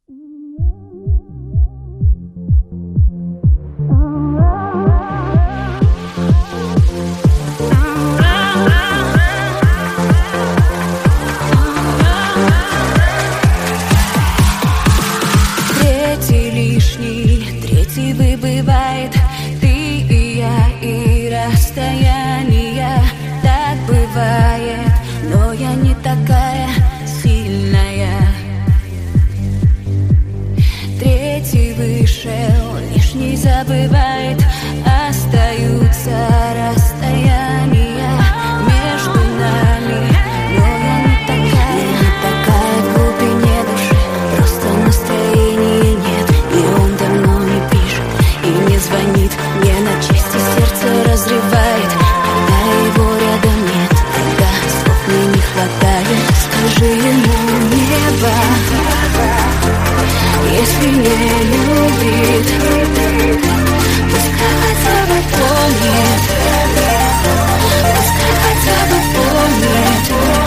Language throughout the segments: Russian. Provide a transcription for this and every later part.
Третий лишний, третий выбывает. Ты и я, и расстояние. Так бывает, но я не такая сильная. Третий вышел, лишний забывает. Остаются расстояния между нами. Но я не такая в глубине души. Просто настроения нет, и он давно не пишет и не звонит. Мне на части сердце разрывает, когда его рядом нет, когда слов мне не хватает. Скажи ему небо, если не любит, пускай хотя бы помнит, пускай хотя бы помнит.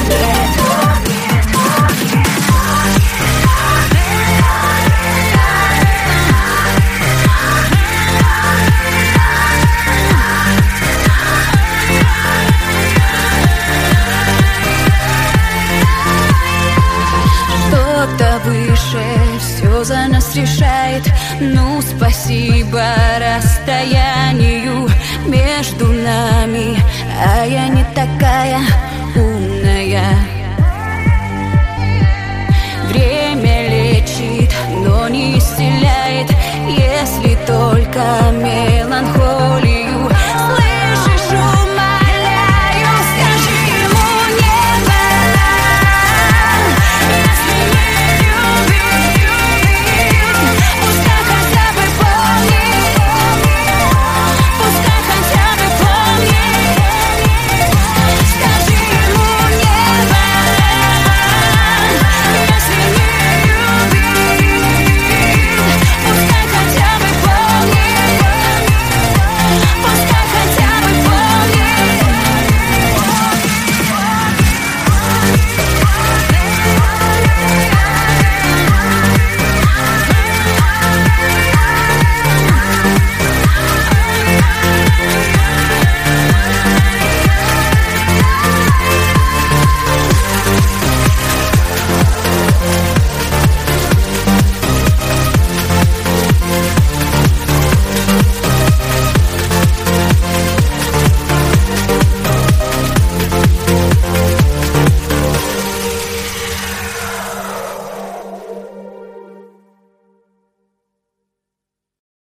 Что-то выше все за нас решает. Ну, спасибо расстоянию между нами. А я не такая умная.